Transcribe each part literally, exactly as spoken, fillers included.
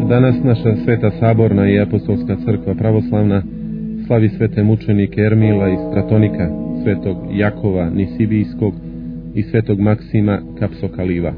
Danas naša Sveta Saborna i Apostolska crkva pravoslavna slavi svete mučenike Ermila i Stratonika, svetog Jakova Nisibijskog i svetog Maksima Kapsokaliva.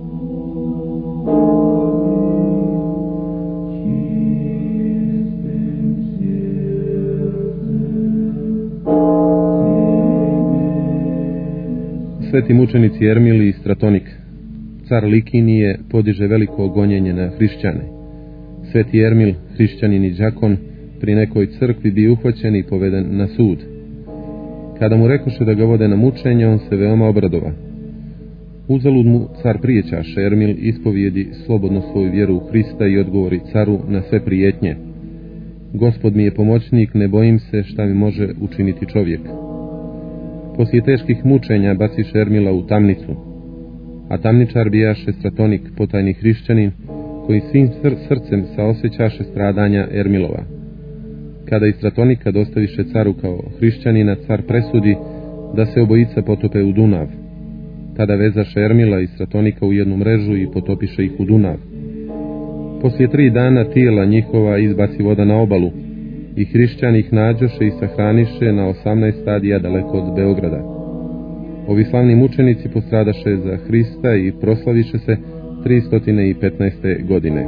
Sveti mučenici Ermil i Stratonik, car Likinije, podiže veliko gonjenje na hrišćane. Sveti Ermil, hrišćanin i đakon, pri nekoj crkvi bi uhvaćen i poveden na sud. Kada mu rekoše da ga vode na mučenje, on se veoma obradova. Uzalud mu car prijećaše, Ermil ispovijedi slobodno svoju vjeru u Hrista i odgovori caru na sve prijetnje: Gospod mi je pomoćnik, ne bojim se šta mi može učiniti čovjek. Poslije teških mučenja baciše Ermila u tamnicu, a tamničar bijaše Stratonik, potajni hrišćanin, koji svim srcem saosjećaše stradanja Ermilova. Kada i Stratonika dostaviše caru kao hrišćanina, car presudi da se obojica potope u Dunav. Tada vezaše Ermila i Stratonika u jednu mrežu i potopiše ih u Dunav. Poslije tri dana tijela njihova izbaci voda na obalu, i hrišćani ih nađoše i sahraniše na osamnaest stadija daleko od Beograda. Ovi slavni mučenici postradaše za Hrista i proslaviše se tristo petnaeste. godine.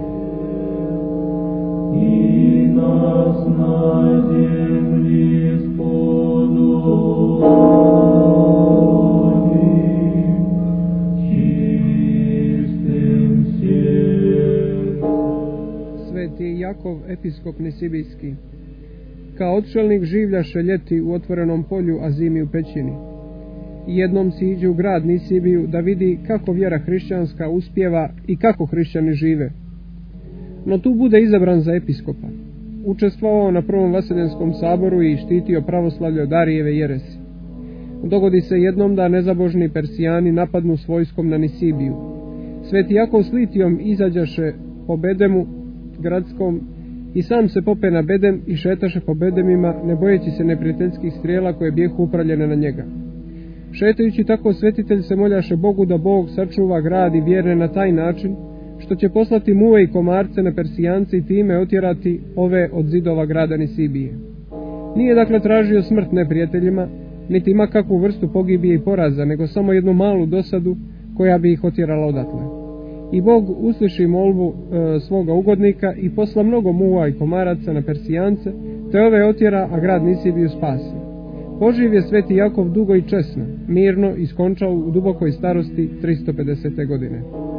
I nas na zemlji spodobi, čistim srcem. Sveti Jakov episkop Nisibijski, kao odšelnik življaše ljeti u otvorenom polju, a zimi u pećini. I jednom siđe u grad Nisibiju da vidi kako vjera hrišćanska uspjeva i kako hrišćani žive. No tu bude izabran za episkopa. Učestvovao na prvom Vaseljenskom saboru i štitio pravoslavlje od Arijeve jeresi. Dogodi se jednom da nezabožni Persijani napadnu s vojskom na Nisibiju. Sveti Jakov s Litijom izađaše po bedemu gradskom i sam se pope na bedem i šetaše po bedemima, ne bojeći se neprijateljskih strijela koje bijehu upravljene na njega. Šetajući tako, svetitelj se moljaše Bogu da Bog sačuva grad i vjerne na taj način što će poslati muve i komarce na Persijance i time otjerati ove od zidova grada Nisibije. Nije dakle tražio smrt neprijateljima, niti ima kakvu vrstu pogibije i poraza, nego samo jednu malu dosadu koja bi ih otjerala odatle. I Bog usliši molbu e, svoga ugodnika i posla mnogo muva i komaraca na Persijance, te ove otjera, a grad Nisibiju spasi. Poživ je sveti Jakov dugo i česno, mirno iskončao u dubokoj starosti tristo pedesete. godine.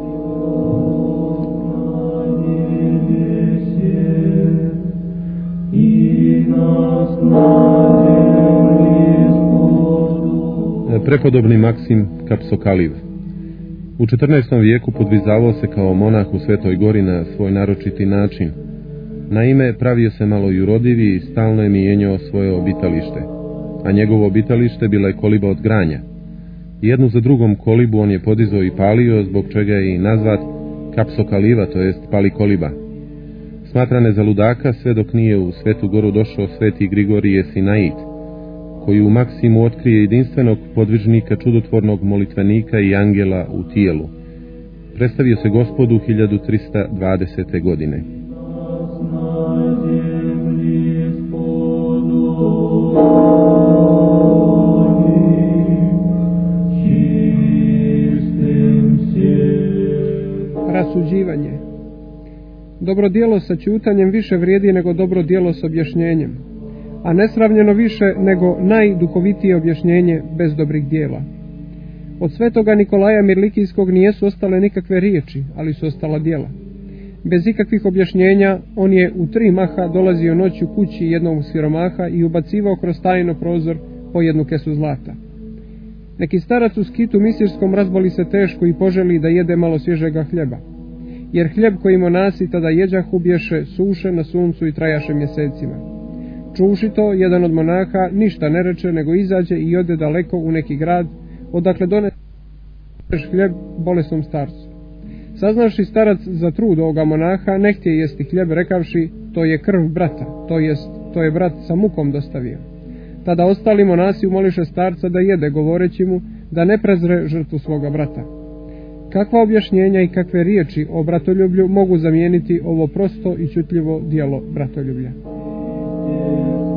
Prepodobni Maksim Kapsokaliv u četrnaestom vijeku podvizavao se kao monah u Svetoj Gori na svoj naročiti način. Naime, pravio se malo jurodivi i stalno je mijenjao svoje obitalište, a njegovo obitalište bila je koliba od granja. Jednu za drugom kolibu on je podizao i palio, zbog čega je i nazvat Kapsokaliva, to jest pali koliba. Smatran je za ludaka sve dok nije u Svetu Goru došao sveti Grigorije Sinait, koji u Maksimu otkrije jedinstvenog podvižnika, čudotvornog molitvenika i angela u tijelu. Predstavio se Gospodu hiljadu trista dvadesete. godine. Rasuđivanje. Dobro djelo sa ćutanjem više vrijedi nego dobro djelo s objašnjenjem, a nesravnjeno više nego najduhovitije objašnjenje bez dobrih djela. Od svetoga Nikolaja Mirlikijskog nijesu ostale nikakve riječi, ali su ostala djela. Bez ikakvih objašnjenja on je u tri maha dolazio noću kući jednog siromaha i ubacivao kroz tajno prozor po jednu kesu zlata. Neki starac u skitu misirskom razboli se teško i poželi da jede malo svježega hljeba, jer hljeb koji monasi tada jeđahu bješe suše na suncu i trajaše mjesecima. Čuši to, jedan od monaha ništa ne reče, nego izađe i ode daleko u neki grad, odakle donese hljeb bolesnom starcu. Saznavši starac za trud ovoga monaha, ne htje jesti hljeb, rekavši: to je krv brata, to jest, to je brat sa mukom dostavio. Tada ostali monasi umoliše starca da jede, govoreći mu da ne prezre žrtvu svoga brata. Kakva objašnjenja i kakve riječi o bratoljublju mogu zamijeniti ovo prosto i čutljivo dijelo bratoljublja?